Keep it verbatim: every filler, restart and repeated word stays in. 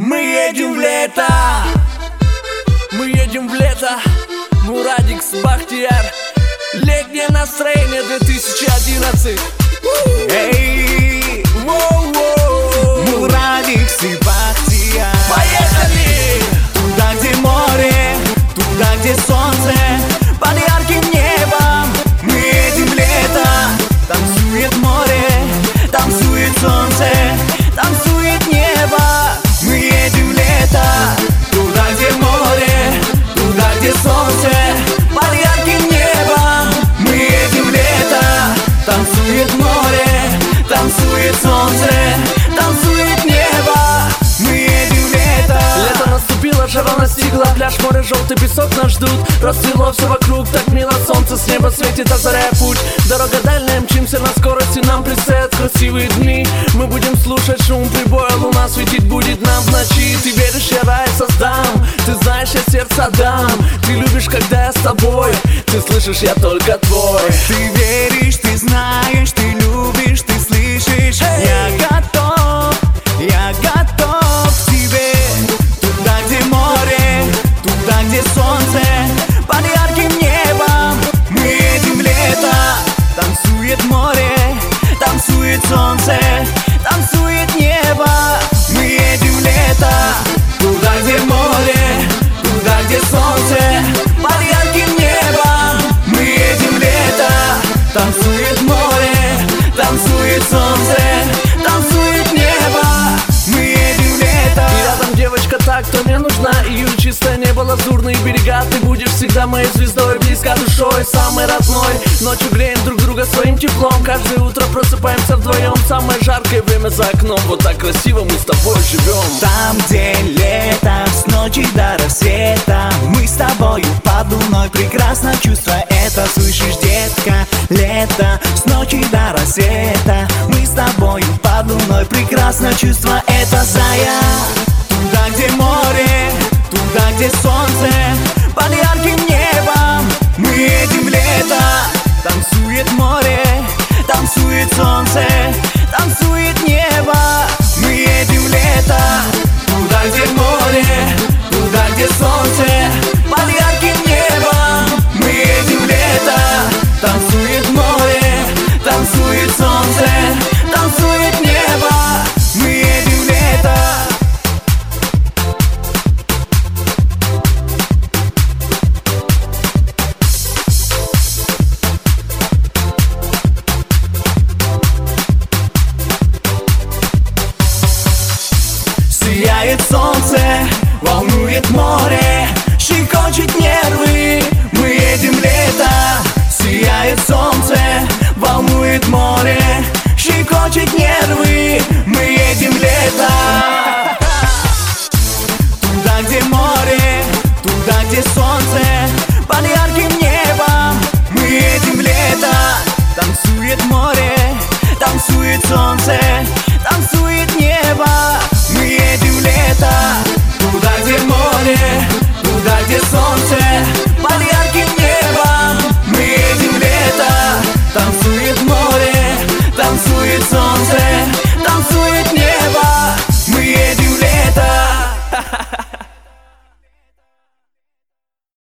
Мы едем в лето, мы едем в лето. Мурадикс, Бахтияр. Летнее настроение две тысячи одиннадцать. Эй, воу-воу. Мурадикс и Бахтияр. Поехали! Туда, где море, туда, где солнце, под ярким небом. Мы едем в лето. Танцует море, танцует солнце, танцует небо. Мы едем в лето. Туда, где море, туда, где солнце, под ярким небом. Мы едем в лето. Танцует море, танцует солнце, танцует небо. Мы едем в лето. Лето наступило, жара настигла. Пляж, море, желтый песок нас ждут. Расцвело все вокруг, так мило. Солнце с неба светит, озаряя путь. Дорога дальняя, мчимся на скорости. Нам предстоят красивые дни. Мы будем слушать шум прибоя. Луна светить будет нам в ночи. Ты веришь, я рай создам. Ты знаешь, я сердце дам. Ты любишь, когда я с тобой. Ты слышишь, я только твой. Ты веришь, ты знаешь, ты любишь, ты слышишь. Я готов, я готов к тебе. Туда, где море, туда, где солнце, под ярким небом. Мы едем в лето. Танцует море, танцует солнце, танцует небо. Мы едем в лето. Туда, где море, туда, где солнце, под ярким небом. Мы едем в лето. Танцует море, танцует солнце, танцует небо. Мы едем в лето. И рядом девочка та, кто мне нужна. Июль, чистое небо, лазурные берега. Ты будешь всегда моей звездой, близко душой, самой родной. Ночью греем друг друга своим теплом. Каждое утро просыпаемся вдвоем. Самое жаркое время за окном. Вот так красиво мы с тобой живем. Там, где лето, с ночи до рассвета, мы с тобою под луной прекрасно чувствуя это. Слышишь, детка, лето, с ночи до рассвета, мы с тобою под луной прекрасно чувствуя это. Зая, туда, где море, туда, где солнце, под ярким небом. Мы едем в лето. Танцует море, танцует солнце, танцует небо. Мы едем в лето. Туда, где море, туда, где солнце, под ярким небом. Мы едем в лето. Танцует море, танцует солнце, танцует небо. Мы едем в лето. Сияет солнце, волнует море, щекочет нервы. Мы едем в лето. Сияет солнце, волнует море, щекочет нервы. Мы едем в лето.